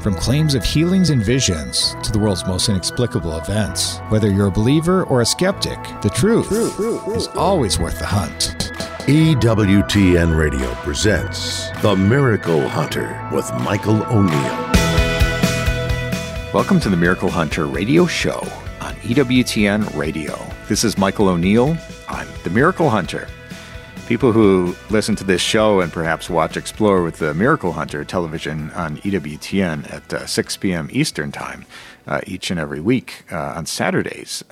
From claims of healings and visions to the world's most inexplicable events, whether you're a believer or a skeptic, the truth is always worth the hunt. EWTN Radio presents The Miracle Hunter with Michael O'Neill. Welcome to the Miracle Hunter radio show on EWTN Radio. This is Michael O'Neill. I'm the Miracle Hunter. People who listen to this show and perhaps watch Explore with the Miracle Hunter television on EWTN at 6 p.m. Eastern Time each and every week on Saturdays.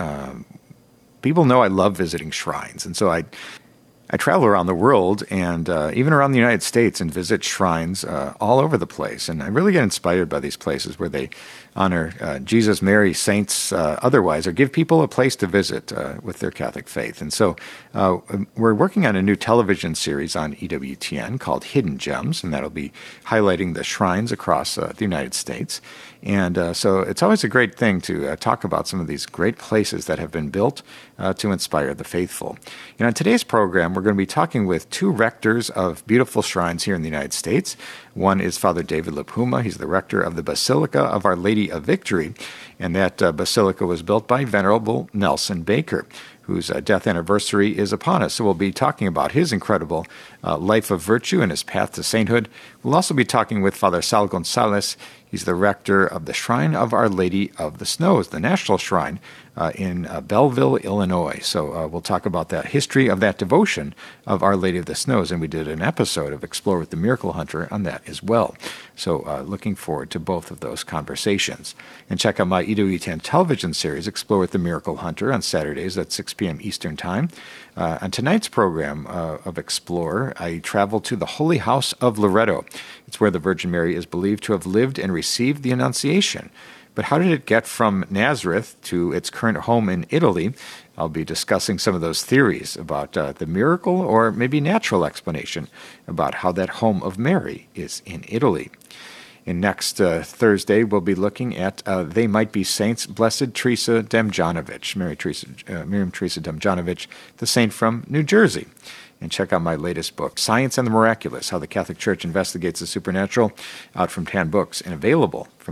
People know I love visiting shrines, and so I travel around the world and even around the United States and visit shrines all over the place. And I really get inspired by these places where they honor Jesus, Mary, saints, otherwise, or give people a place to visit with their Catholic faith. And so we're working on a new television series on EWTN called Hidden Gems, and that'll be highlighting the shrines across the United States. And so it's always a great thing to talk about some of these great places that have been built to inspire the faithful. And on today's program, we're going to be talking with two rectors of beautiful shrines here in the United States. One is Father David LaPuma. He's the rector of the Basilica of Our Lady of Victory, and that basilica was built by Venerable Nelson Baker, whose death anniversary is upon us. So we'll be talking about his incredible life of virtue and his path to sainthood. We'll also be talking with Father Sal Gonzalez. He's the rector of the Shrine of Our Lady of the Snows, the national shrine in Belleville, Illinois. So we'll talk about that history of that devotion of Our Lady of the Snows, and we did an episode of Explore with the Miracle Hunter on that as well. So looking forward to both of those conversations. And check out my EWTN television series, Explore with the Miracle Hunter, on Saturdays at 6 p.m. Eastern Time. On tonight's program of Explore, I travel to the Holy House of Loreto. It's where the Virgin Mary is believed to have lived and received the Annunciation. But how did it get from Nazareth to its current home in Italy? I'll be discussing some of those theories about the miracle or maybe natural explanation about how that home of Mary is in Italy. And next Thursday, we'll be looking at They Might Be Saints, Blessed Teresa Demjanovic, Miriam Teresa Demjanovic, the saint from New Jersey. And check out my latest book, Science and the Miraculous, How the Catholic Church Investigates the Supernatural, out from Tan Books and available from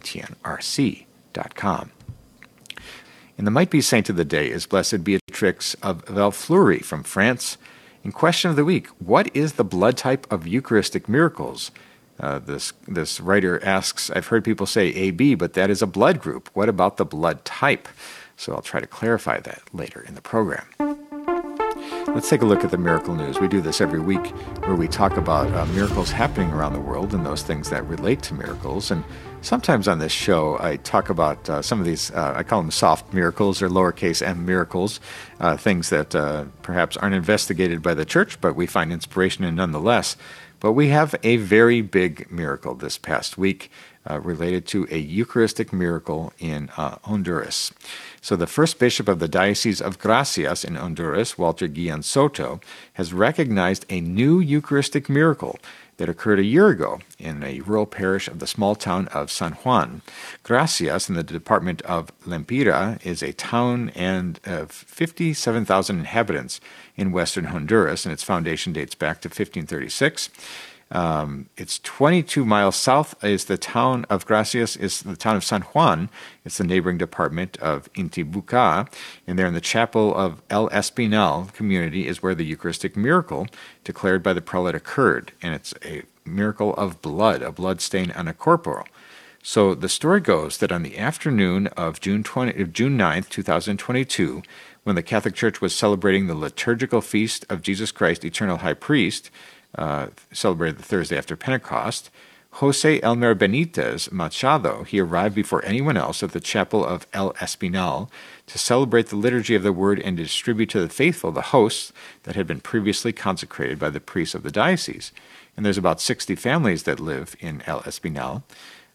EWTNRC.com. And the might-be saint of the day is Blessed Beatrix of Valfleury from France. In question of the week, what is the blood type of Eucharistic miracles? This writer asks, I've heard people say AB, but that is a blood group. What about the blood type? So I'll try to clarify that later in the program. Let's take a look at the miracle news. We do this every week where we talk about miracles happening around the world and those things that relate to miracles. And sometimes on this show, I talk about some of these, I call them soft miracles or lowercase m miracles, things that perhaps aren't investigated by the church, but we find inspiration in nonetheless. But we have a very big miracle this past week related to a Eucharistic miracle in Honduras. So the first bishop of the Diocese of Gracias in Honduras, Walter Guillen Soto, has recognized a new Eucharistic miracle that occurred a year ago in a rural parish of the small town of San Juan. Gracias, in the department of Lempira, is a town of 57,000 inhabitants in western Honduras, and its foundation dates back to 1536. It's 22 miles south is the town of Gracias, is the town of San Juan. It's the neighboring department of Intibucá, and there in the chapel of El Espinal community is where the Eucharistic miracle declared by the prelate occurred, and it's a miracle of blood, a blood stain on a corporal. So the story goes that on the afternoon of June 9th, 2022, when the Catholic Church was celebrating the liturgical feast of Jesus Christ, Eternal High Priest, celebrated the Thursday after Pentecost, Jose Elmer Benitez Machado, he arrived before anyone else at the chapel of El Espinal to celebrate the liturgy of the Word and to distribute to the faithful the hosts that had been previously consecrated by the priests of the diocese. And there's about 60 families that live in El Espinal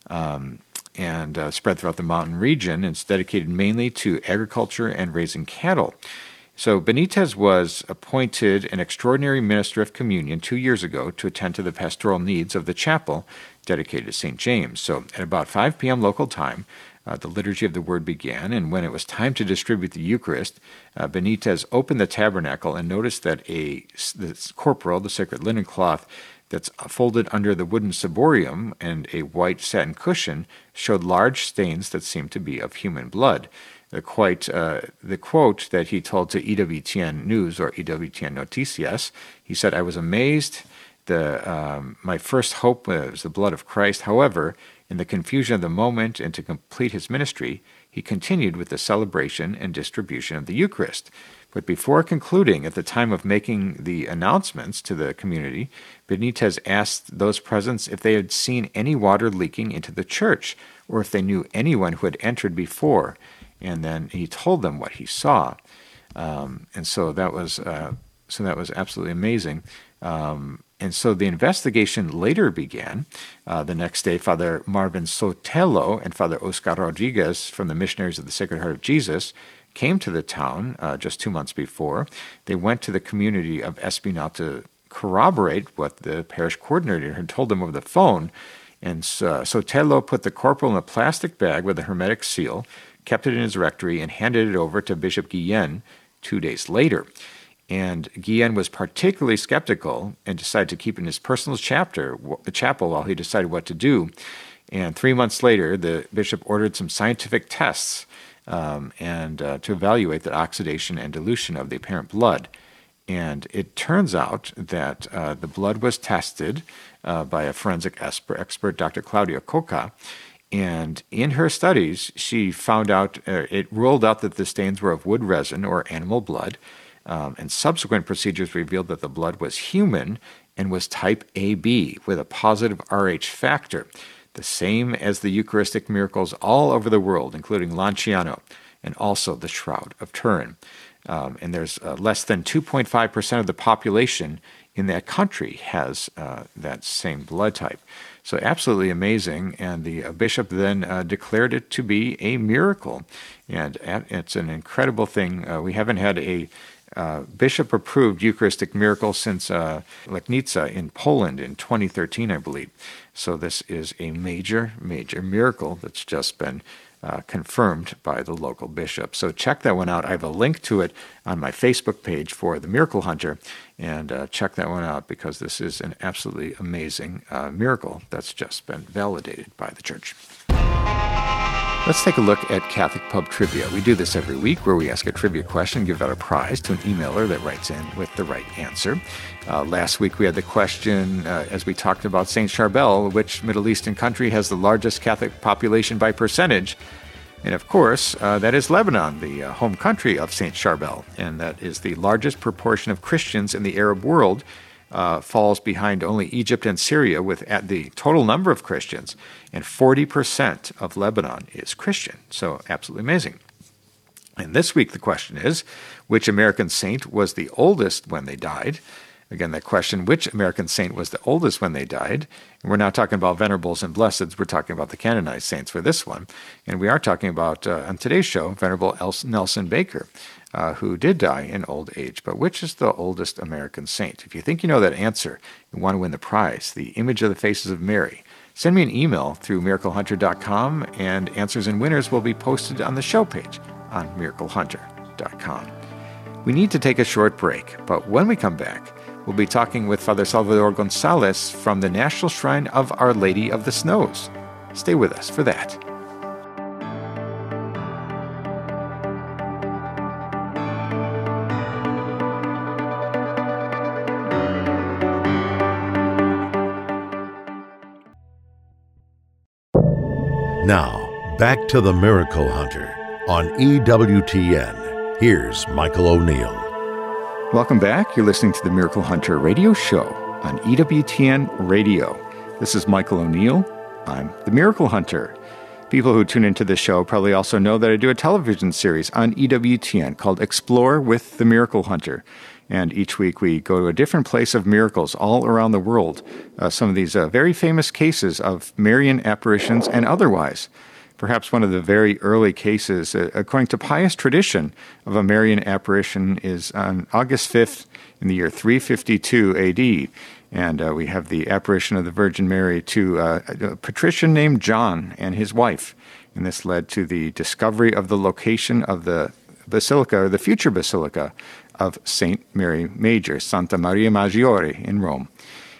and spread throughout the mountain region. It's dedicated mainly to agriculture and raising cattle. So Benitez was appointed an extraordinary minister of communion 2 years ago to attend to the pastoral needs of the chapel dedicated to St. James. So at about 5 p.m. local time, the liturgy of the Word began, and when it was time to distribute the Eucharist, Benitez opened the tabernacle and noticed that the corporal, the sacred linen cloth, that's folded under the wooden ciborium and a white satin cushion showed large stains that seemed to be of human blood. The quote that he told to EWTN News, or EWTN Noticias, he said, "I was amazed. My first hope was the blood of Christ. However, in the confusion of the moment and to complete his ministry, he continued with the celebration and distribution of the Eucharist. But before concluding, at the time of making the announcements to the community, Benitez asked those present if they had seen any water leaking into the church, or if they knew anyone who had entered before. And then he told them what he saw." So that was absolutely amazing. And so the investigation later began. The next day, Father Marvin Sotelo and Father Oscar Rodriguez from the Missionaries of the Sacred Heart of Jesus came to the town just 2 months before. They went to the community of Espinal to corroborate what the parish coordinator had told them over the phone. And Sotelo put the corporal in a plastic bag with a hermetic seal, kept it in his rectory, and handed it over to Bishop Guillen 2 days later. And Guillen was particularly skeptical and decided to keep it in his personal chapel while he decided what to do. And 3 months later, the bishop ordered some scientific tests to evaluate the oxidation and dilution of the apparent blood. And it turns out that the blood was tested by a forensic expert, Dr. Claudia Coca. And in her studies, she found out, it ruled out that the stains were of wood resin or animal blood. And subsequent procedures revealed that the blood was human and was type AB with a positive Rh factor, the same as the Eucharistic miracles all over the world, including Lanciano and also the Shroud of Turin. And there's less than 2.5% of the population in that country has that same blood type. So absolutely amazing. And the bishop then declared it to be a miracle. And it's an incredible thing. We haven't had a bishop-approved Eucharistic miracle since Legnica in Poland in 2013, I believe. So this is a major, major miracle that's just been confirmed by the local bishop. So check that one out. I have a link to it on my Facebook page for the Miracle Hunter, and check that one out because this is an absolutely amazing miracle that's just been validated by the Church. Let's take a look at Catholic Pub Trivia. We do this every week where we ask a trivia question, give out a prize to an emailer that writes in with the right answer. Last week we had the question, as we talked about St. Charbel, which Middle Eastern country has the largest Catholic population by percentage? And of course, that is Lebanon, the home country of St. Charbel, and that is the largest proportion of Christians in the Arab world. Falls behind only Egypt and Syria with at the total number of Christians, and 40% of Lebanon is Christian. So absolutely amazing. And this week the question is, which American saint was the oldest when they died? Again, that question, which American saint was the oldest when they died? And we're not talking about venerables and blesseds. We're talking about the canonized saints for this one. And we are talking about, on today's show, Venerable Nelson Baker, who did die in old age. But which is the oldest American saint? If you think you know that answer, you want to win the prize, the image of the faces of Mary, send me an email through miraclehunter.com, and answers and winners will be posted on the show page on miraclehunter.com. We need to take a short break, but when we come back, we'll be talking with Father Salvador Gonzalez from the National Shrine of Our Lady of the Snows. Stay with us for that. Now, back to the Miracle Hunter on EWTN. Here's Michael O'Neill. Welcome back. You're listening to the Miracle Hunter radio show on EWTN Radio. This is Michael O'Neill. I'm the Miracle Hunter. People who tune into this show probably also know that I do a television series on EWTN called Explore with the Miracle Hunter. And each week we go to a different place of miracles all around the world. Some of these very famous cases of Marian apparitions and otherwise. Perhaps one of the very early cases, according to pious tradition, of a Marian apparition is on August 5th in the year 352 AD. And we have the apparition of the Virgin Mary to a patrician named John and his wife. And this led to the discovery of the location of the basilica, or the future basilica, of St. Mary Major, Santa Maria Maggiore in Rome.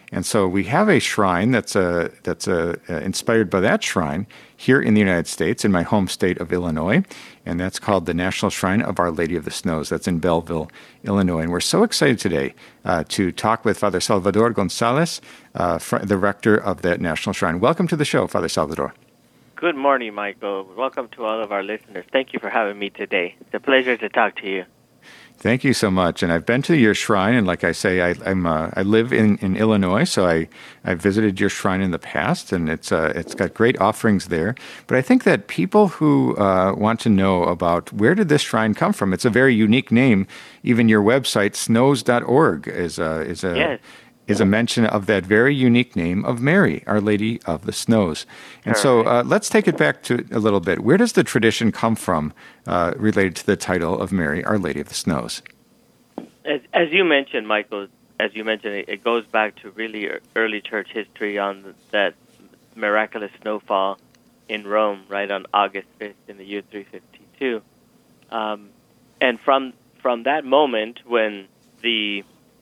And so we have a shrine that's inspired by that shrine here in the United States, in my home state of Illinois, and that's called the National Shrine of Our Lady of the Snows. That's in Belleville, Illinois. And we're so excited today to talk with Father Salvador Gonzalez, the rector of that National Shrine. Welcome to the show, Father Salvador. Good morning, Michael. Welcome to all of our listeners. Thank you for having me today. It's a pleasure to talk to you. Thank you so much. And I've been to your shrine, and like I say, I live in Illinois, so I visited your shrine in the past, and it's got great offerings there. But I think that people who want to know about where did this shrine come from, it's a very unique name. Even your website, snows.org, is a mention of that very unique name of Mary, Our Lady of the Snows. And so let's take it back to a little bit. Where does the tradition come from related to the title of Mary, Our Lady of the Snows? As you mentioned, Michael, it goes back to really early church history on that miraculous snowfall in Rome, right on August 5th in the year 352. And from that moment when the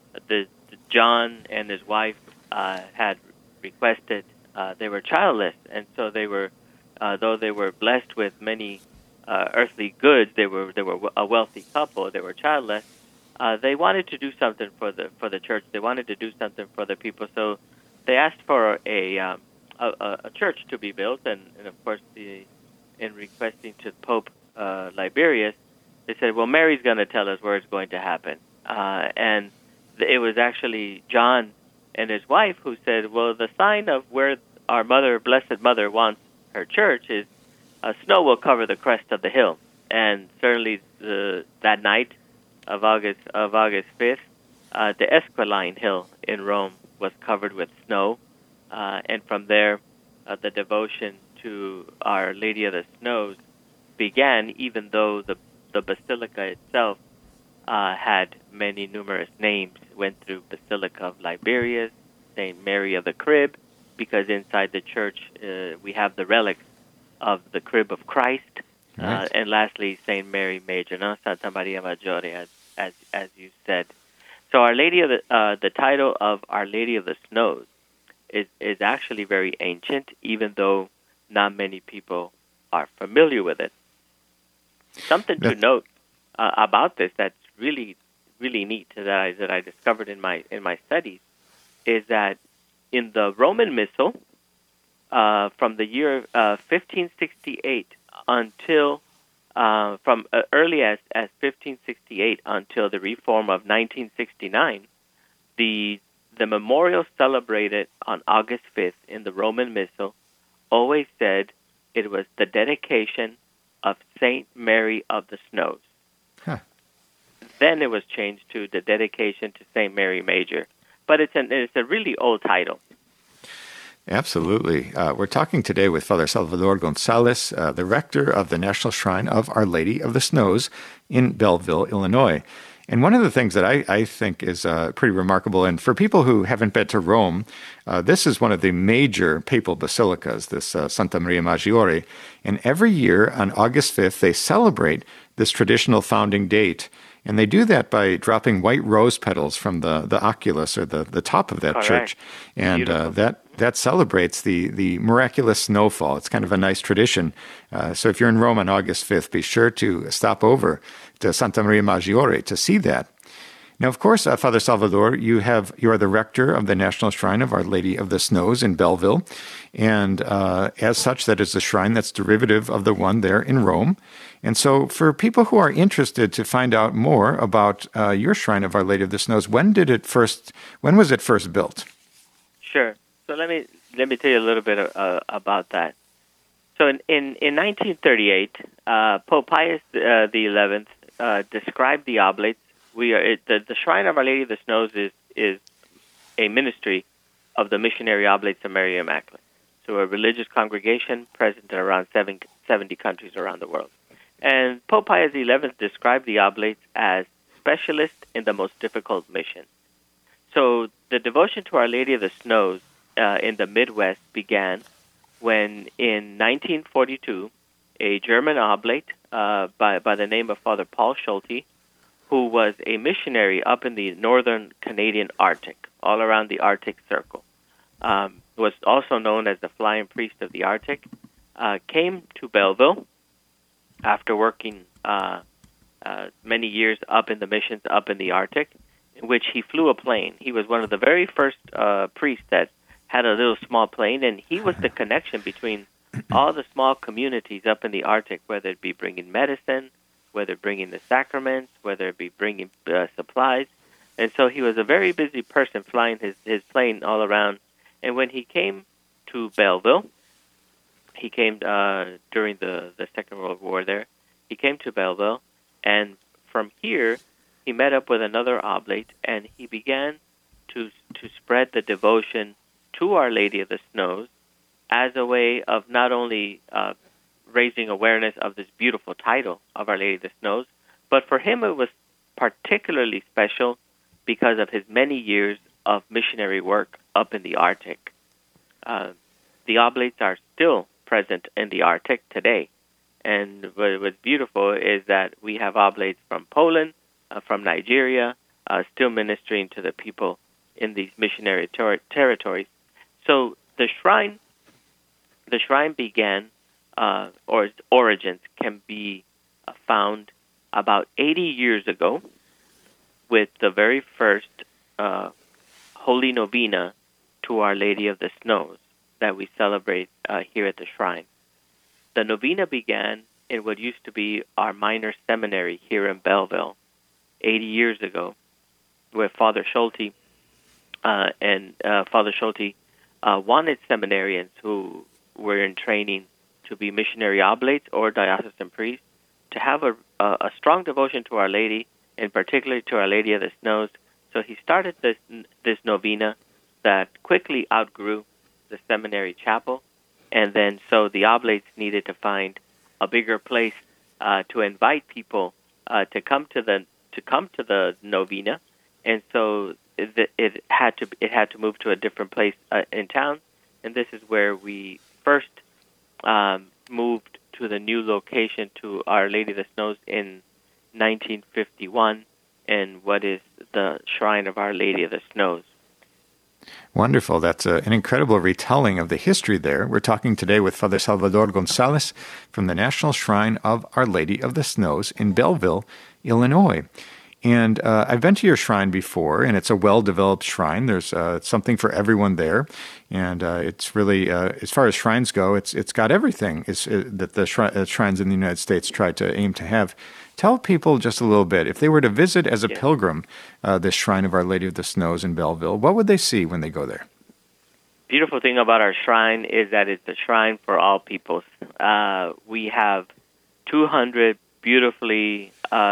John and his wife had requested, they were childless, and so they were, though they were blessed with many earthly goods, they were a wealthy couple. They were childless. They wanted to do something for the church. They wanted to do something for the people. So they asked for a church to be built, and of course, in requesting to Pope Liberius, they said, "Well, Mary's going to tell us where it's going to happen," and it was actually John and his wife who said, well, the sign of where our Blessed Mother wants her church is snow will cover the crest of the hill. And certainly that night of August 5th, the Esquiline Hill in Rome was covered with snow. And from there, the devotion to Our Lady of the Snows began, even though the basilica itself had many numerous names. Went through Basilica of Liberius, St. Mary of the Crib, because inside the church we have the relics of the crib of Christ, right. And lastly St. Mary Major, no? Santa Maria Maggiore, as you said. So Our Lady of the title of Our Lady of the Snows is actually very ancient, even though not many people are familiar with it. Something to note about this that's really neat that I discovered in my studies is that in the Roman Missal from the year 1568 until from early as 1568 until the Reform of 1969, the memorial celebrated on August 5th in the Roman Missal always said it was the dedication of Saint Mary of the Snows. Huh. Then it was changed to the dedication to St. Mary Major. But it's a really old title. Absolutely. We're talking today with Father Salvador Gonzalez, the rector of the National Shrine of Our Lady of the Snows in Belleville, Illinois. And one of the things that I think is pretty remarkable, and for people who haven't been to Rome, this is one of the major papal basilicas, this Santa Maria Maggiore. And every year on August 5th, they celebrate this traditional founding date. And they do that by dropping white rose petals from the oculus, or the top of that Correct. Church. And that celebrates the miraculous snowfall. It's kind of a nice tradition. So if you're in Rome on August 5th, be sure to stop over to Santa Maria Maggiore to see that. Now, of course, Father Salvador, you are the rector of the National Shrine of Our Lady of the Snows in Belleville. And as such, that is a shrine that's derivative of the one there in Rome. And so for people who are interested to find out more about your Shrine of Our Lady of the Snows, when was it first built? Sure. So let me tell you a little bit about that. So in 1938, Pope Pius XI described the oblates. The Shrine of Our Lady of the Snows is a ministry of the Missionary Oblates of Mary Immaculate. So a religious congregation present in around 70 countries around the world. And Pope Pius XI described the oblates as specialists in the most difficult mission. So the devotion to Our Lady of the Snows in the Midwest began when, in 1942, a German oblate by the name of Father Paul Schulte, who was a missionary up in the northern Canadian Arctic, all around the Arctic Circle. Was also known as the Flying Priest of the Arctic, came to Belleville after working many years up in the missions up in the Arctic, in which he flew a plane. He was one of the very first priests that had a little small plane, and he was the connection between all the small communities up in the Arctic, whether it be bringing medicine, whether bringing the sacraments, whether it be bringing supplies. And so he was a very busy person flying his plane all around. And when he came to Belleville, he came during the Second World War there. He came to Belleville, and from here, he met up with another oblate, and he began to spread the devotion to Our Lady of the Snows as a way of not only raising awareness of this beautiful title of Our Lady of the Snows, but for him it was particularly special because of his many years of missionary work up in the Arctic. The oblates are still present in the Arctic today. And what's beautiful is that we have oblates from Poland, from Nigeria, still ministering to the people in these missionary territories. So the shrine began, or its origins can be found about 80 years ago with the very first Holy Novena to Our Lady of the Snows that we celebrate here at the shrine. The novena began in what used to be our minor seminary here in Belleville 80 years ago, where Father Schulte wanted seminarians who were in training to be missionary oblates or diocesan priests to have a strong devotion to Our Lady, and particularly to Our Lady of the Snows. So he started this novena that quickly outgrew the seminary chapel, and then so the oblates needed to find a bigger place to invite people to come to the novena, and so it had to move to a different place in town, and this is where we first moved to the new location to Our Lady of the Snows in 1951, and what is the Shrine of Our Lady of the Snows. Wonderful. That's an incredible retelling of the history there. We're talking today with Father Salvador Gonzalez from the National Shrine of Our Lady of the Snows in Belleville, Illinois. And I've been to your shrine before, and it's a well-developed shrine. There's something for everyone there, and it's really, as far as shrines go, it's got everything that the shrines in the United States try to aim to have. Tell people just a little bit, if they were to visit as a pilgrim this Shrine of Our Lady of the Snows in Belleville, what would they see when they go there? Beautiful thing about our shrine is that it's a shrine for all peoples. We have 200 beautiful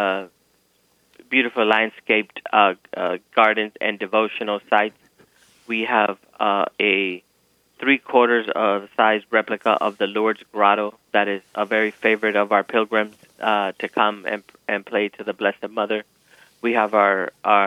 landscaped gardens and devotional sites. We have a 3/4 of the size replica of the Lourdes Grotto that is a very favorite of our pilgrims to come and pray to the Blessed Mother. We have our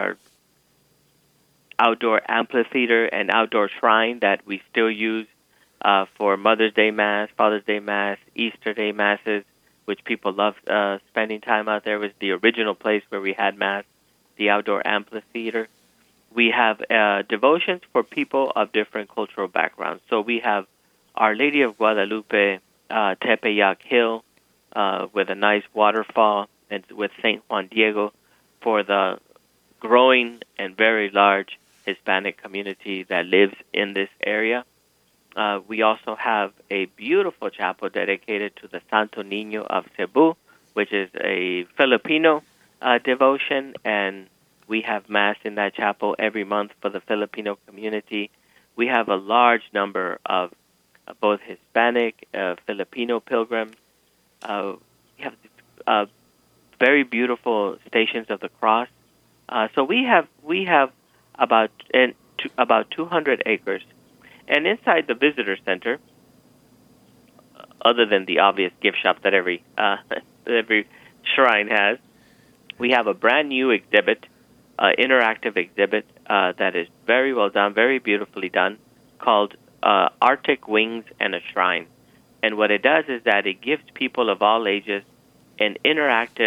outdoor amphitheater and outdoor shrine that we still use for Mother's Day Mass, Father's Day Mass, Easter Day Masses, which people love spending time out there. It was the original place where we had Mass, the outdoor amphitheater. We have devotions for people of different cultural backgrounds. So we have Our Lady of Guadalupe, Tepeyac Hill, with a nice waterfall, and with St. Juan Diego for the growing and very large Hispanic community that lives in this area. We also have a beautiful chapel dedicated to the Santo Niño of Cebu, which is a Filipino devotion, and we have Mass in that chapel every month for the Filipino community. We have a large number of both Hispanic, Filipino pilgrims. We have very beautiful Stations of the Cross. So we have about 200 acres. And inside the visitor center, other than the obvious gift shop that every shrine has, we have a brand new exhibit, interactive exhibit that is very well done, very beautifully done, called Arctic Wings and a Shrine. And what it does is that it gives people of all ages an interactive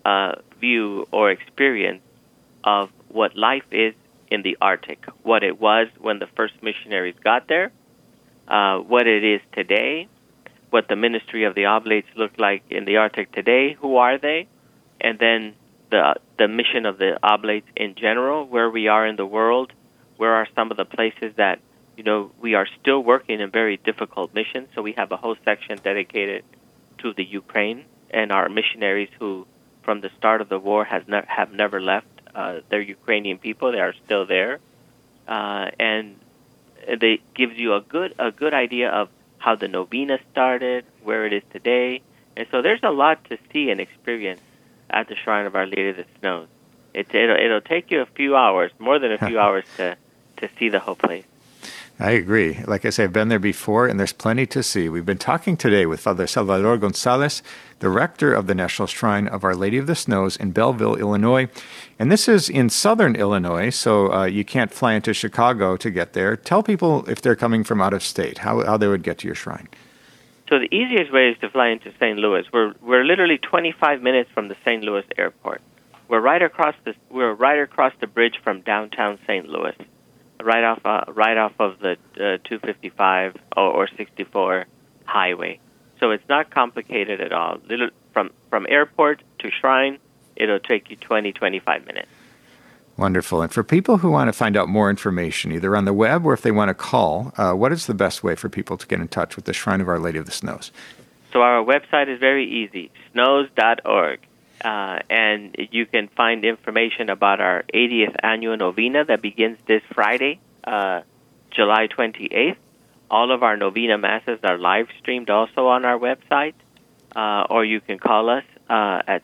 view or experience of what life is in the Arctic, what it was when the first missionaries got there, what it is today, what the ministry of the Oblates look like in the Arctic today, who are they, and then the mission of the Oblates in general, where we are in the world, where are some of the places that, we are still working in very difficult missions. So we have a whole section dedicated to the Ukraine and our missionaries who, from the start of the war, have never left. They're Ukrainian people; they are still there, and they gives you a good idea of how the novena started, where it is today, and so there's a lot to see and experience at the Shrine of Our Lady of the Snows. It'll take you a few hours, more than a few hours, to see the whole place. I agree. Like I say, I've been there before, and there's plenty to see. We've been talking today with Father Salvador Gonzalez, the rector of the National Shrine of Our Lady of the Snows in Belleville, Illinois. And this is in southern Illinois, so you can't fly into Chicago to get there. Tell people, if they're coming from out of state, how they would get to your shrine. So the easiest way is to fly into St. Louis. We're literally 25 minutes from the St. Louis airport. We're right across the bridge from downtown St. Louis. Right off of the 255 or 64 highway. So it's not complicated at all. From airport to shrine, it'll take you 25 minutes. Wonderful. And for people who want to find out more information, either on the web or if they want to call, what is the best way for people to get in touch with the Shrine of Our Lady of the Snows? So our website is very easy, snows.org. And you can find information about our 80th annual novena that begins this Friday, July 28th. All of our novena masses are live streamed also on our website, or you can call us at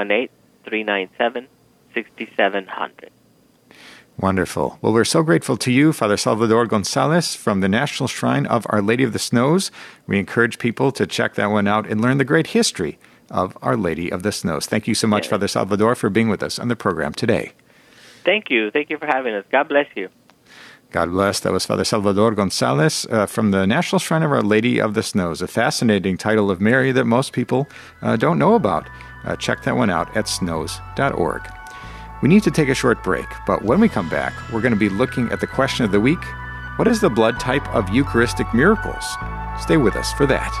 618-397-6700. Wonderful. Well, we're so grateful to you, Father Salvador Gonzalez from the National Shrine of Our Lady of the Snows. We encourage people to check that one out and learn the great history of Our Lady of the Snows. Thank you so much, Father Salvador, for being with us on the program today. Thank you. Thank you for having us. God bless you. God bless. That was Father Salvador Gonzalez from the National Shrine of Our Lady of the Snows, a fascinating title of Mary that most people don't know about. Check that one out at snows.org. We need to take a short break, but when we come back, we're going to be looking at the question of the week: what is the blood type of Eucharistic miracles? Stay with us for that.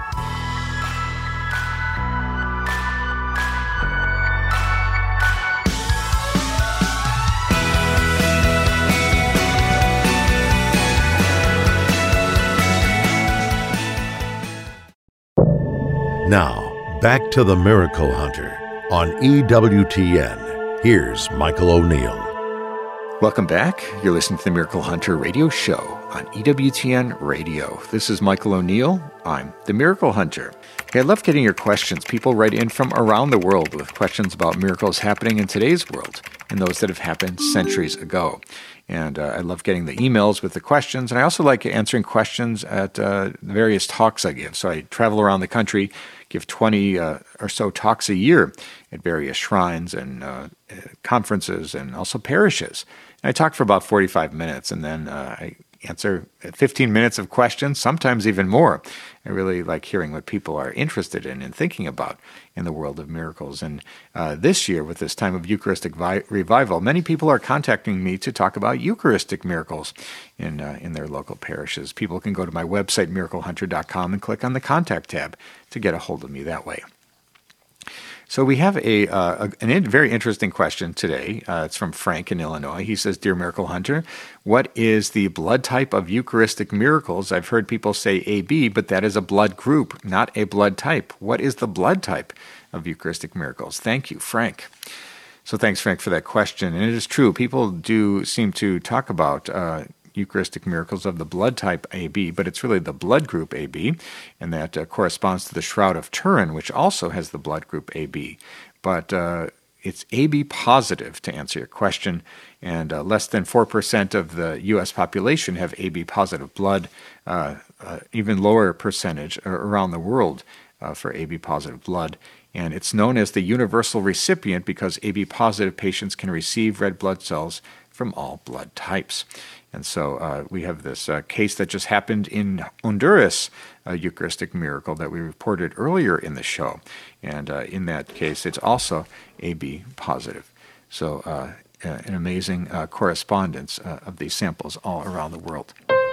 Now, back to the Miracle Hunter on EWTN. Here's Michael O'Neill. Welcome back. You're listening to the Miracle Hunter radio show on EWTN Radio. This is Michael O'Neill. I'm the Miracle Hunter. Hey, I love getting your questions. People write in from around the world with questions about miracles happening in today's world and those that have happened centuries ago. And I love getting the emails with the questions. And I also like answering questions at various talks I give. So I travel around the country, give 20 or so talks a year at various shrines and conferences and also parishes. And I talk for about 45 minutes, and then I answer 15 minutes of questions, sometimes even more. I really like hearing what people are interested in and thinking about in the world of miracles. And this year, with this time of Eucharistic revival, many people are contacting me to talk about Eucharistic miracles in their local parishes. People can go to my website, miraclehunter.com, and click on the Contact tab to get a hold of me that way. So we have a very interesting question today. It's from Frank in Illinois. He says, "Dear Miracle Hunter, what is the blood type of Eucharistic miracles? I've heard people say AB, but that is a blood group, not a blood type. What is the blood type of Eucharistic miracles?" Thank you, Frank. So thanks, Frank, for that question. And it is true. People do seem to talk about Eucharistic miracles of the blood type AB, but it's really the blood group AB, and that corresponds to the Shroud of Turin, which also has the blood group AB. But it's AB positive, to answer your question, and less than 4% of the U.S. population have AB positive blood, even lower percentage around the world for AB positive blood. And it's known as the universal recipient because AB positive patients can receive red blood cells from all blood types. And so we have this case that just happened in Honduras, a Eucharistic miracle that we reported earlier in the show. And in that case, it's also AB positive. So an amazing correspondence of these samples all around the world.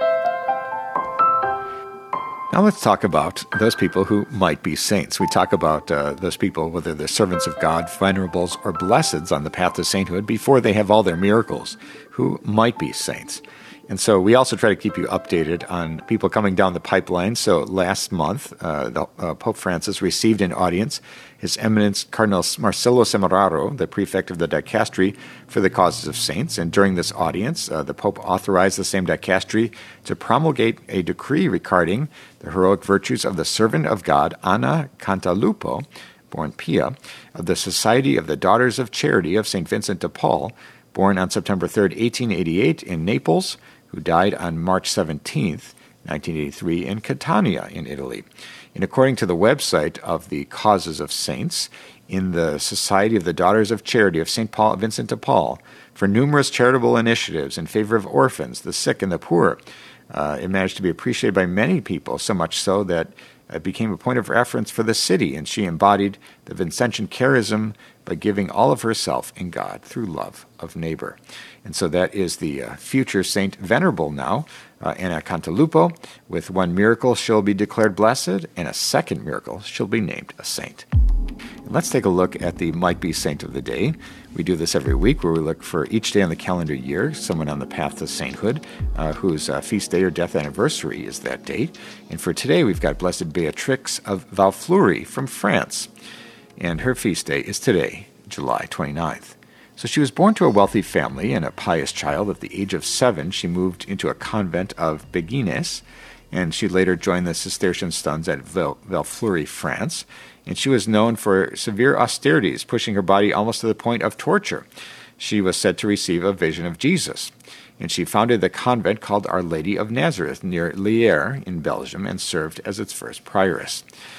Now let's talk about those people who might be saints. We talk about those people, whether they're servants of God, venerables, or blesseds on the path to sainthood before they have all their miracles, who might be saints. And so we also try to keep you updated on people coming down the pipeline. So last month, Pope Francis received an audience His Eminence Cardinal Marcelo Semeraro, the prefect of the Dicastery for the Causes of Saints. And during this audience, the Pope authorized the same dicastery to promulgate a decree regarding the heroic virtues of the servant of God, Ana Cantalupo, born Pia, of the Society of the Daughters of Charity of St. Vincent de Paul, born on September 3, 1888 in Naples, who died on March 17, 1983 in Catania in Italy. And according to the website of the Causes of Saints, in the Society of the Daughters of Charity of St. Vincent de Paul, for numerous charitable initiatives in favor of orphans, the sick, and the poor, it managed to be appreciated by many people, so much so that it became a point of reference for the city, and she embodied the Vincentian charism by giving all of herself in God through love of neighbor. And so that is the future Saint Venerable now, Ana Cantalupo. With one miracle, she'll be declared blessed, and a second miracle, she'll be named a saint. And let's take a look at the might-be saint of the day. We do this every week, where we look for each day on the calendar year, someone on the path to sainthood, whose feast day or death anniversary is that date. And for today, we've got Blessed Beatrix of Valfleury from France. And her feast day is today, July 29th. So she was born to a wealthy family and a pious child. At the age of 7, she moved into a convent of Béguines, and she later joined the Cistercian nuns at Valfleury, France. And she was known for severe austerities, pushing her body almost to the point of torture. She was said to receive a vision of Jesus. And she founded the convent called Our Lady of Nazareth near Lierre in Belgium and served as its first prioress.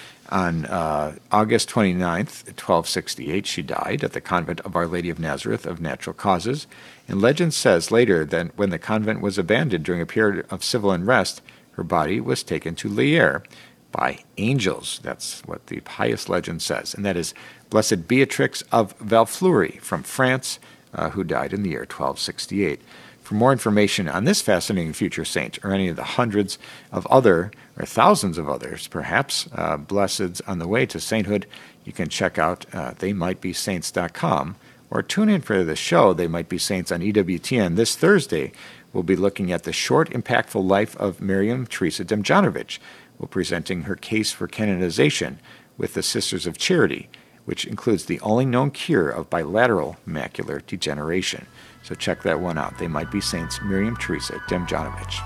On August 29th, 1268, she died at the convent of Our Lady of Nazareth of natural causes. And legend says later that when the convent was abandoned during a period of civil unrest, her body was taken to Lierre by angels. That's what the pious legend says. And that is Blessed Beatrix of Valfleury from France, who died in the year 1268. For more information on this fascinating future saint, or any of the hundreds of other, or thousands of others, perhaps, blesseds on the way to sainthood, you can check out theymightbesaints.com, or tune in for the show, They Might Be Saints, on EWTN. This Thursday, we'll be looking at the short, impactful life of Miriam Teresa Demjanovic. We're presenting her case for canonization with the Sisters of Charity, which includes the only known cure of bilateral macular degeneration. So check that one out. They Might Be Saints, Miriam Teresa Demjanovic.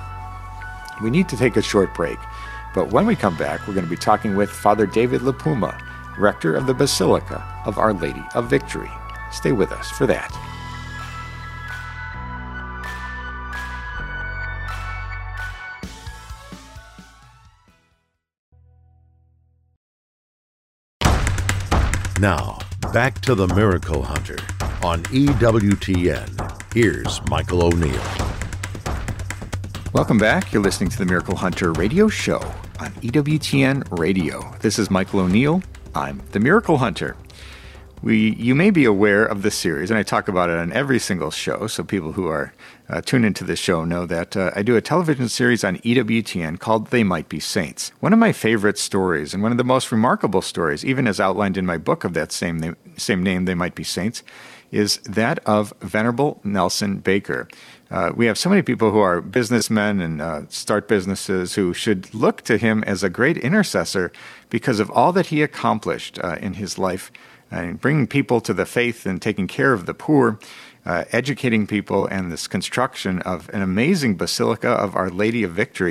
We need to take a short break, but when we come back, we're going to be talking with Father David Lapuma, rector of the Basilica of Our Lady of Victory. Stay with us for that. Now, back to the Miracle Hunter on EWTN. Here's Michael O'Neill. Welcome back. You're listening to the Miracle Hunter radio show on EWTN Radio. This is Michael O'Neill. I'm the Miracle Hunter. You may be aware of this series, and I talk about it on every single show, so people who are tuned into this show know that I do a television series on EWTN called They Might Be Saints. One of my favorite stories, and one of the most remarkable stories, even as outlined in my book of that same name, They Might Be Saints, is that of Venerable Nelson Baker. We have so many people who are businessmen and start businesses who should look to him as a great intercessor because of all that he accomplished in his life, and bringing people to the faith and taking care of the poor, educating people, and this construction of an amazing Basilica of Our Lady of Victory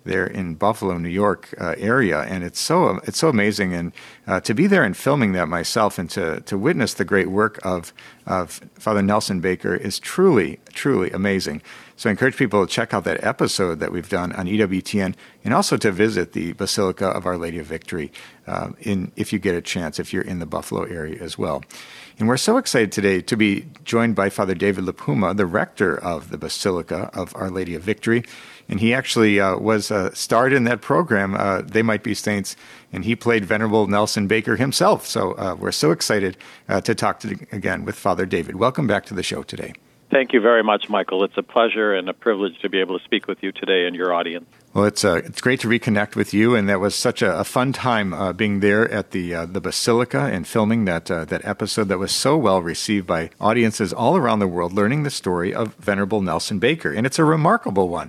there in Buffalo, New York area, and it's so amazing. And to be there and filming that myself, and to witness the great work of Father Nelson Baker is truly amazing. So I encourage people to check out that episode that we've done on EWTN, and also to visit the Basilica of Our Lady of Victory if you get a chance, if you're in the Buffalo area as well. And we're so excited today to be joined by Father David LaPuma, the rector of the Basilica of Our Lady of Victory. And he actually was starred in that program, They Might Be Saints, and he played Venerable Nelson Baker himself. So we're so excited to talk again with Father David. Welcome back to the show today. Thank you very much, Michael. It's a pleasure and a privilege to be able to speak with you today and your audience. Well, it's great to reconnect with you, and that was such a fun time being there at the Basilica and filming that episode that was so well received by audiences all around the world, learning the story of Venerable Nelson Baker, and it's a remarkable one.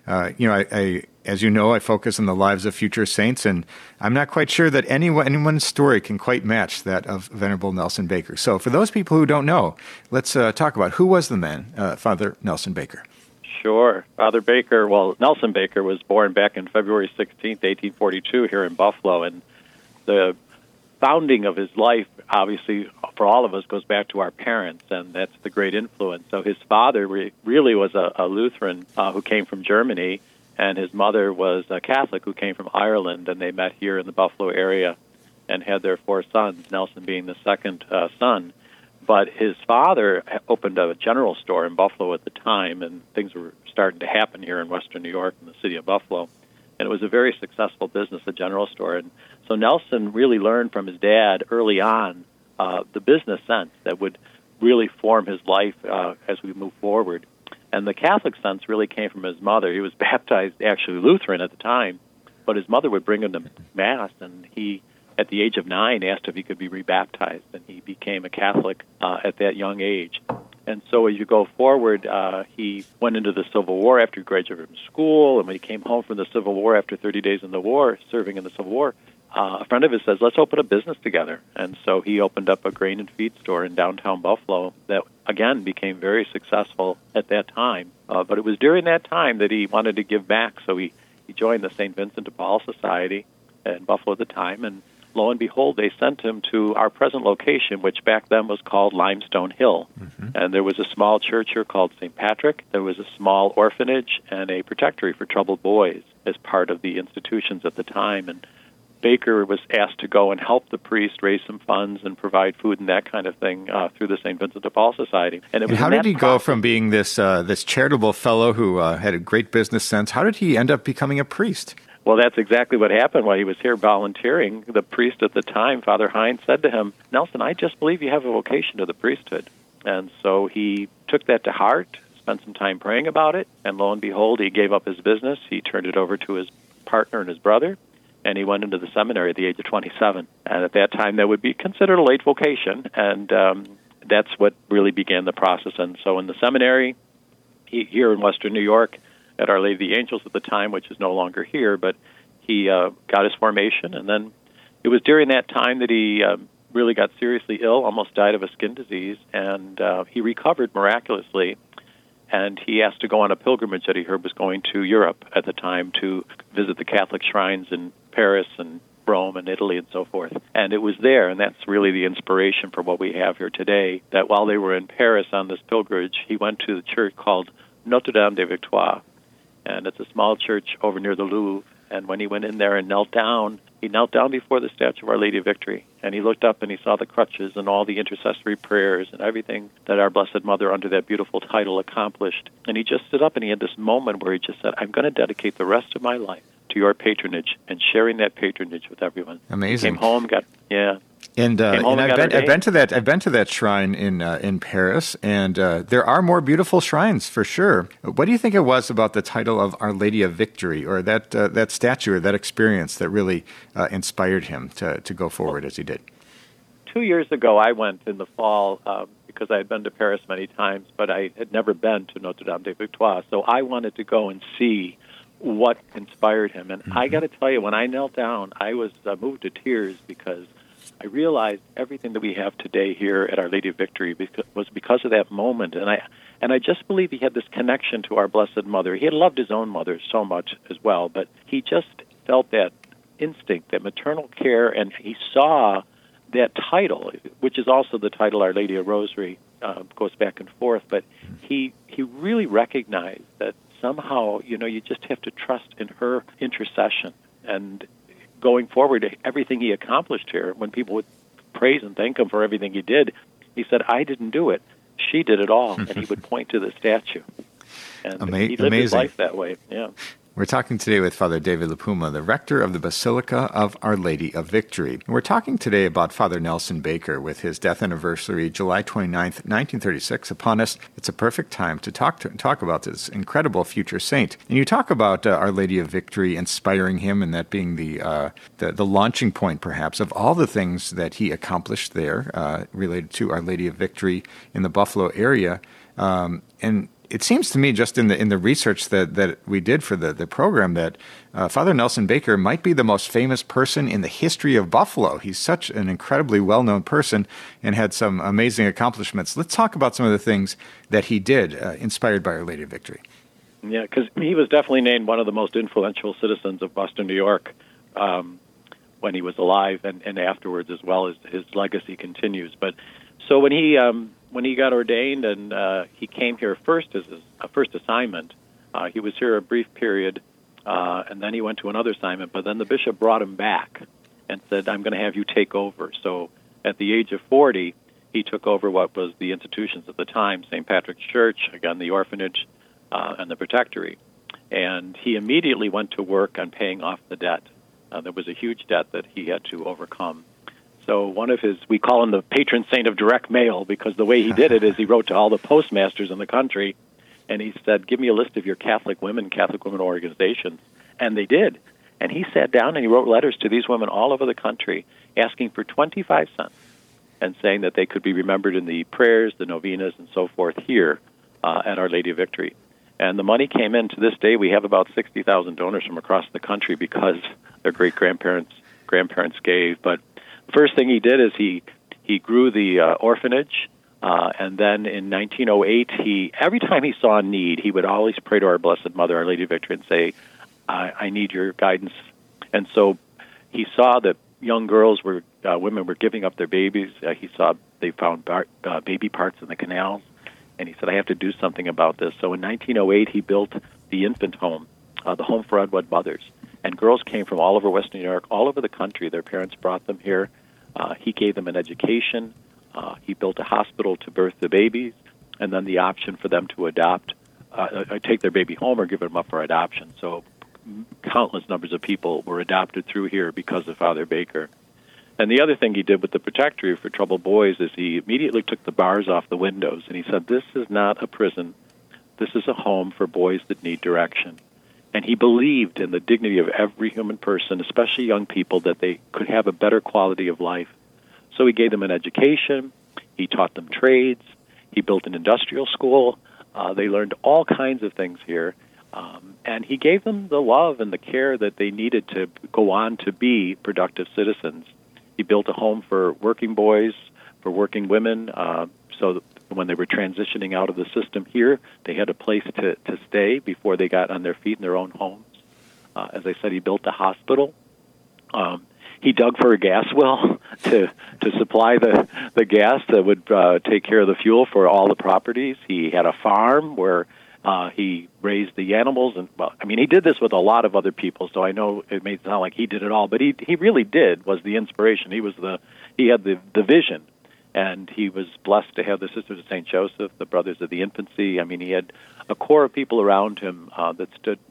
I as you know, I focus on the lives of future saints, and I'm not quite sure that anyone's story can quite match that of Venerable Nelson Baker. So for those people who don't know, let's talk about who was the man, Father Nelson Baker. Sure. Father Baker, Nelson Baker was born back in February 16th, 1842 here in Buffalo, and the founding of his life, obviously, for all of us, goes back to our parents, and that's the great influence. So his father really was a Lutheran who came from Germany, and his mother was a Catholic who came from Ireland, and they met here in the Buffalo area and had their 4 sons, Nelson being the second son. But his father opened a general store in Buffalo at the time, and things were starting to happen here in western New York in the city of Buffalo. And it was a very successful business, a general store. And so Nelson really learned from his dad early on the business sense that would really form his life as we move forward. And the Catholic sense really came from his mother. He was baptized, actually Lutheran at the time, but his mother would bring him to Mass, and he, at the age of 9, asked if he could be rebaptized, and he became a Catholic at that young age. And so as you go forward, he went into the Civil War after he graduated from school, and when he came home from the Civil War after 30 days in the war, serving in the Civil War, a friend of his says, let's open a business together. And so he opened up a grain and feed store in downtown Buffalo that, again, became very successful at that time. But it was during that time that he wanted to give back, so he joined the St. Vincent de Paul Society in Buffalo at the time, and lo and behold, they sent him to our present location, which back then was called Limestone Hill. Mm-hmm. And there was a small church here called St. Patrick. There was a small orphanage and a protectory for troubled boys as part of the institutions at the time. And Baker was asked to go and help the priest raise some funds and provide food and that kind of thing through the St. Vincent de Paul Society. And how did he go from being this charitable fellow who had a great business sense? How did he end up becoming a priest? Well, that's exactly what happened while he was here volunteering. The priest at the time, Father Hines, said to him, Nelson, I just believe you have a vocation to the priesthood. And so he took that to heart, spent some time praying about it, and lo and behold, he gave up his business. He turned it over to his partner and his brother, and he went into the seminary at the age of 27. And at that time, that would be considered a late vocation, and that's what really began the process. And so in the seminary, here in western New York, at Our Lady of the Angels at the time, which is no longer here, but he got his formation, and then it was during that time that he really got seriously ill, almost died of a skin disease, and he recovered miraculously, and he asked to go on a pilgrimage that he heard was going to Europe at the time to visit the Catholic shrines in Paris and Rome and Italy and so forth. And it was there, and that's really the inspiration for what we have here today, that while they were in Paris on this pilgrimage, he went to the church called Notre Dame de Victoire, and it's a small church over near the Louvre. And when he went in there and knelt down, he knelt down before the statue of Our Lady of Victory. And he looked up and he saw the crutches and all the intercessory prayers and everything that our Blessed Mother under that beautiful title accomplished. And he just stood up and he had this moment where he just said, I'm going to dedicate the rest of my life to your patronage and sharing that patronage with everyone. Amazing. He came home, And I've been to that shrine in Paris, and there are more beautiful shrines for sure. What do you think it was about the title of Our Lady of Victory, or that statue, or that experience that really inspired him to go forward as he did? 2 years ago, I went in the fall because I had been to Paris many times, but I had never been to Notre Dame de Victoire. So I wanted to go and see what inspired him. And I got to tell you, when I knelt down, I was moved to tears because I realized everything that we have today here at Our Lady of Victory was because of that moment. And I just believe he had this connection to our Blessed Mother. He had loved his own mother so much as well, but he just felt that instinct, that maternal care, and he saw that title, which is also the title Our Lady of Rosary, goes back and forth, but he really recognized that somehow, you just have to trust in her intercession. And going forward, everything he accomplished here, when people would praise and thank him for everything he did, he said, I didn't do it. She did it all. And he would point to the statue. And he lived his life that way. Yeah. We're talking today with Father David LaPuma, the rector of the Basilica of Our Lady of Victory. And we're talking today about Father Nelson Baker with his death anniversary, July 29th, 1936, upon us. It's a perfect time to talk about this incredible future saint. And you talk about Our Lady of Victory inspiring him, and that being the launching point, perhaps, of all the things that he accomplished there related to Our Lady of Victory in the Buffalo area. And it seems to me, just in the research that we did for the program, that Father Nelson Baker might be the most famous person in the history of Buffalo. He's such an incredibly well-known person and had some amazing accomplishments. Let's talk about some of the things that he did, inspired by Our Lady of Victory. Yeah, because he was definitely named one of the most influential citizens of Boston, New York, when he was alive, and afterwards as well. As his legacy continues. But so when he got ordained and he came here first as a first assignment, he was here a brief period, and then he went to another assignment. But then the bishop brought him back and said, I'm going to have you take over. So at the age of 40, he took over what was the institutions at the time, St. Patrick's Church, again, the orphanage, and the protectory. And he immediately went to work on paying off the debt. There was a huge debt that he had to overcome. So one of his, we call him the patron saint of direct mail, because the way he did it is he wrote to all the postmasters in the country, and he said, give me a list of your Catholic women organizations. And they did. And he sat down and he wrote letters to these women all over the country asking for 25 cents and saying that they could be remembered in the prayers, the novenas, and so forth here at Our Lady of Victory. And the money came in. To this day, we have about 60,000 donors from across the country because their great-grandparents gave. But first thing he did is he grew the orphanage, and then in 1908, every time he saw a need, he would always pray to our Blessed Mother, Our Lady of Victory, and say, I need your guidance. And so he saw that young girls women were giving up their babies. He saw they found baby parts in the canals, and he said, I have to do something about this. So in 1908, he built the infant home, the Home for Unwed Mothers. And girls came from all over Western New York, all over the country. Their parents brought them here. He gave them an education. He built a hospital to birth the babies, and then the option for them to adopt, take their baby home or give them up for adoption. So countless numbers of people were adopted through here because of Father Baker. And the other thing he did with the protectory for troubled boys is he immediately took the bars off the windows, and he said, this is not a prison. This is a home for boys that need direction. And he believed in the dignity of every human person, especially young people, that they could have a better quality of life. So he gave them an education. He taught them trades. He built an industrial school. They learned all kinds of things here. And he gave them the love and the care that they needed to go on to be productive citizens. He built a home for working boys, for working women, so that when they were transitioning out of the system here, they had a place to stay before they got on their feet in their own homes. As I said, he built a hospital. He dug for a gas well to supply the gas that would take care of the fuel for all the properties. He had a farm where he raised the animals, and he did this with a lot of other people. So I know it may sound like he did it all, but he really was the inspiration. He had the vision, and he was blessed to have the Sisters of St. Joseph, the Brothers of the Infancy. He had a core of people around him that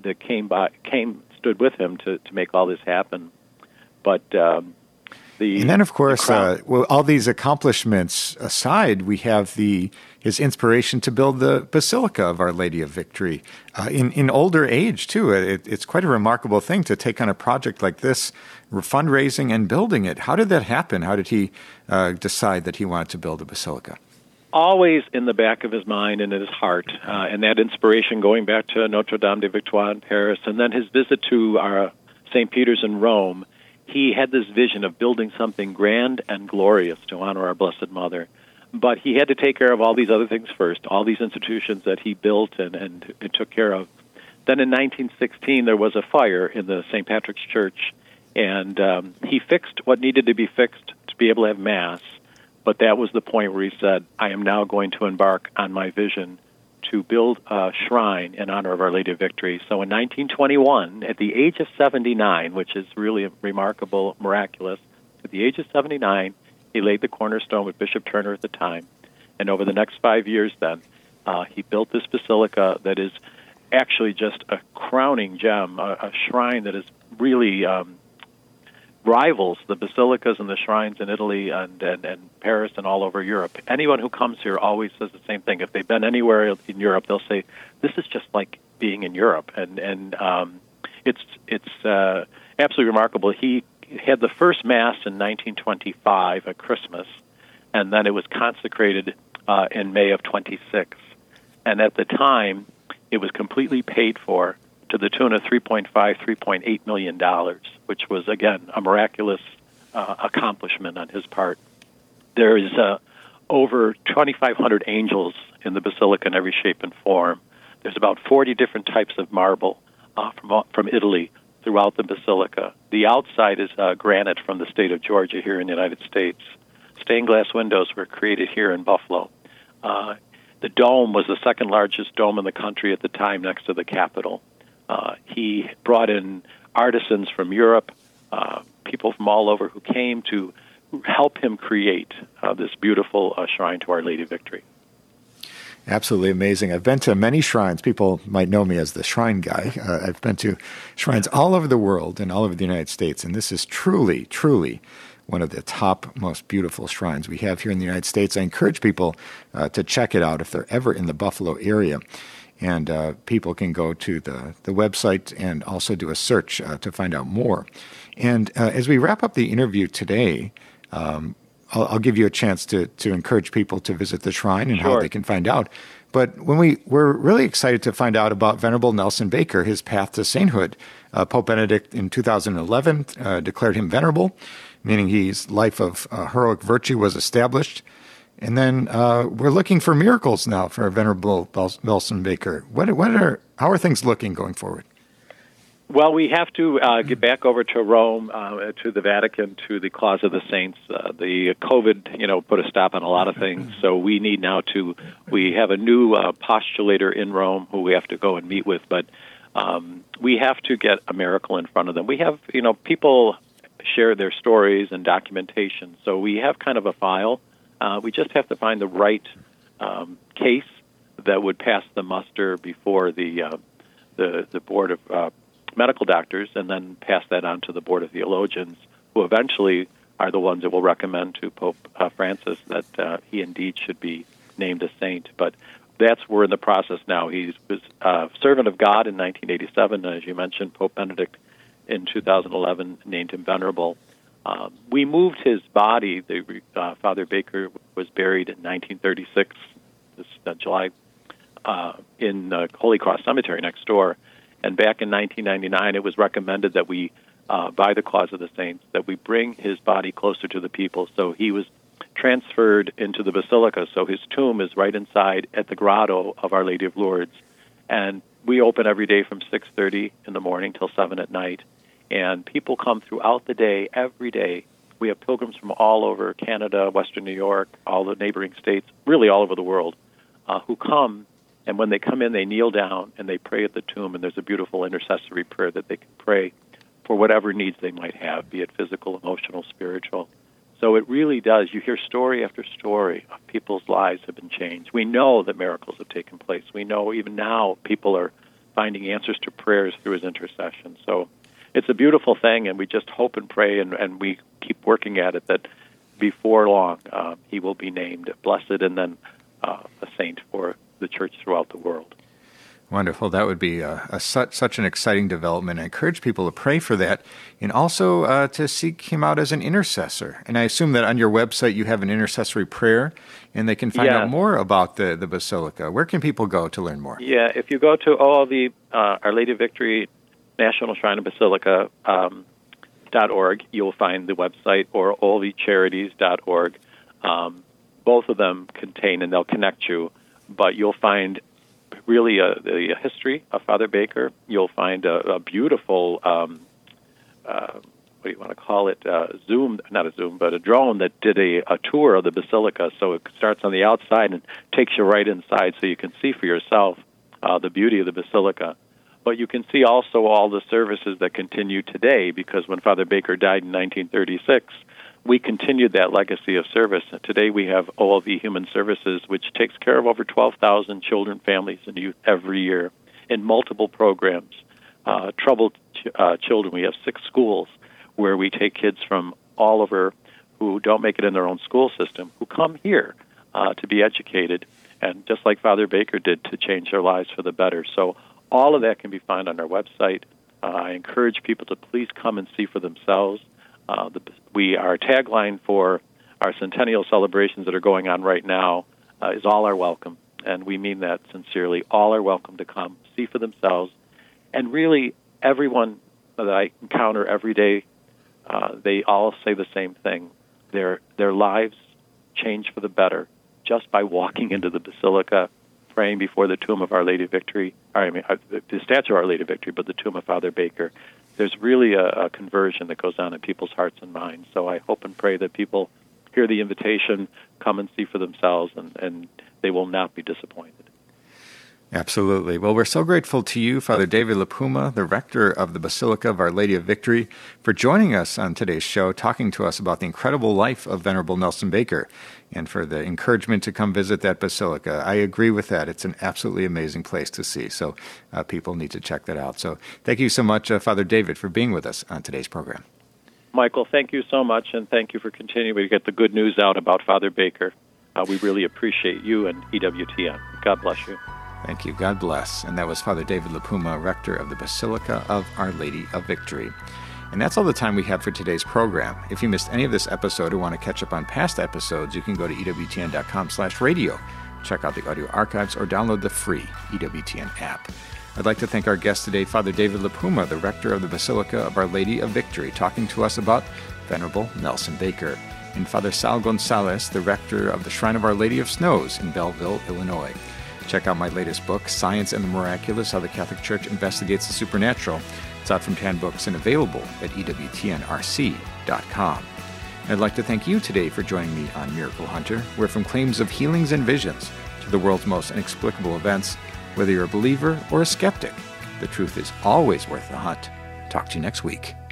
stood with him to make all this happen. But and then, of course, all these accomplishments aside, we have his inspiration to build the Basilica of Our Lady of Victory in older age, too. It's quite a remarkable thing to take on a project like this, fundraising and building it. How did that happen? How did he decide that he wanted to build a basilica? Always in the back of his mind and in his heart, and that inspiration going back to Notre Dame de Victoire in Paris, and then his visit to St. Peter's in Rome. he had this vision of building something grand and glorious to honor our Blessed Mother. But he had to take care of all these other things first, all these institutions that he built and took care of. Then in 1916, there was a fire in the St. Patrick's Church, and he fixed what needed to be fixed to be able to have Mass. But that was the point where he said, I am now going to embark on my vision to build a shrine in honor of Our Lady of Victory. So in 1921, at the age of 79, which is really remarkable, miraculous, at the age of 79, he laid the cornerstone with Bishop Turner at the time. And over the next 5 years then, he built this basilica that is actually just a crowning gem, a shrine that is really rivals the basilicas and the shrines in Italy and Paris and all over Europe. Anyone who comes here always says the same thing. If they've been anywhere in Europe, they'll say, this is just like being in Europe. And it's absolutely remarkable. He had the first Mass in 1925 at Christmas, and then it was consecrated in May of 26. And at the time, it was completely paid for to the tune of $3.8 million, which was, again, a miraculous accomplishment on his part. There is over 2,500 angels in the basilica in every shape and form. There's about 40 different types of marble from Italy throughout the basilica. The outside is granite from the state of Georgia here in the United States. Stained glass windows were created here in Buffalo. The dome was the second largest dome in the country at the time, next to the Capitol. He brought in artisans from Europe, people from all over who came to help him create this beautiful shrine to Our Lady of Victory. Absolutely amazing. I've been to many shrines. People might know me as the shrine guy. I've been to shrines all over the world and all over the United States, and this is truly, truly one of the top, most beautiful shrines we have here in the United States. I encourage people to check it out if they're ever in the Buffalo area. And people can go to the website and also do a search to find out more. And as we wrap up the interview today, I'll give you a chance to encourage people to visit the shrine and how they can find out. But we're really excited to find out about Venerable Nelson Baker, his path to sainthood. Pope Benedict in 2011 declared him venerable, meaning his life of heroic virtue was established. And then we're looking for miracles now for Venerable Nelson Baker. How are things looking going forward? Well, we have to get back over to Rome, to the Vatican, to the Closet of the Saints. The COVID, put a stop on a lot of things. So we need now we have a new postulator in Rome who we have to go and meet with. But we have to get a miracle in front of them. We have, people share their stories and documentation. So we have kind of a file. We just have to find the right case that would pass the muster before the board of medical doctors, and then pass that on to the board of theologians, who eventually are the ones that will recommend to Pope Francis that he indeed should be named a saint. But we're in the process now. He was a servant of God in 1987, as you mentioned. Pope Benedict in 2011 named him venerable. We moved his body. Father Baker was buried in 1936, July, in Holy Cross Cemetery next door. And back in 1999, it was recommended that we, by the Cause of the Saints, that we bring his body closer to the people. So he was transferred into the basilica. So his tomb is right inside at the grotto of Our Lady of Lourdes. And we open every day from 6:30 in the morning till 7 at night. And people come throughout the day, every day. We have pilgrims from all over Canada, Western New York, all the neighboring states, really all over the world, who come. And when they come in, they kneel down and they pray at the tomb. And there's a beautiful intercessory prayer that they can pray for whatever needs they might have, be it physical, emotional, spiritual. So it really does. You hear story after story of people's lives have been changed. We know that miracles have taken place. We know even now people are finding answers to prayers through his intercession. So it's a beautiful thing, and we just hope and pray, and we keep working at it, that before long he will be named blessed and then a saint for the church throughout the world. Wonderful. That would be such an exciting development. I encourage people to pray for that, and also to seek him out as an intercessor. And I assume that on your website you have an intercessory prayer, and they can find out more about the Basilica. Where can people go to learn more? Yeah, if you go to Our Lady of Victory National Shrine and Basilica you'll find the website, or olvecharities.org. Both of them contain, and they'll connect you, but you'll find really the history of Father Baker. You'll find a beautiful, what do you want to call it, a drone that did a tour of the Basilica. So it starts on the outside and takes you right inside so you can see for yourself the beauty of the Basilica. But you can see also all the services that continue today, because when Father Baker died in 1936, we continued that legacy of service. Today we have OLV Human Services, which takes care of over 12,000 children, families, and youth every year in multiple programs. Troubled children, we have 6 schools where we take kids from all over who don't make it in their own school system, who come here to be educated, and just like Father Baker did, to change their lives for the better. So all of that can be found on our website. I encourage people to please come and see for themselves. Our tagline for our centennial celebrations that are going on right now is all are welcome, and we mean that sincerely. All are welcome to come, see for themselves, and really everyone that I encounter every day, they all say the same thing. Their lives change for the better just by walking into the Basilica, praying before the tomb of Our Lady of Victory, the statue of Our Lady of Victory, but the tomb of Father Baker. There's really a conversion that goes on in people's hearts and minds. So I hope and pray that people hear the invitation, come and see for themselves, and they will not be disappointed. Absolutely. Well, we're so grateful to you, Father David LaPuma, the rector of the Basilica of Our Lady of Victory, for joining us on today's show, talking to us about the incredible life of Venerable Nelson Baker, and for the encouragement to come visit that basilica. I agree with that. It's an absolutely amazing place to see, so people need to check that out. So thank you so much, Father David, for being with us on today's program. Michael, thank you so much, and thank you for continuing to get the good news out about Father Baker. We really appreciate you and EWTN. God bless you. Thank you. God bless. And that was Father David LaPuma, rector of the Basilica of Our Lady of Victory. And that's all the time we have for today's program. If you missed any of this episode or want to catch up on past episodes, you can go to EWTN.com/radio, check out the audio archives, or download the free EWTN app. I'd like to thank our guest today, Father David LaPuma, the rector of the Basilica of Our Lady of Victory, talking to us about Venerable Nelson Baker, and Father Sal Gonzalez, the rector of the Shrine of Our Lady of Snows in Belleville, Illinois. Check out my latest book, Science and the Miraculous, How the Catholic Church Investigates the Supernatural. It's out from Tan Books and available at EWTNRC.com. And I'd like to thank you today for joining me on Miracle Hunter, where from claims of healings and visions to the world's most inexplicable events, whether you're a believer or a skeptic, the truth is always worth the hunt. Talk to you next week.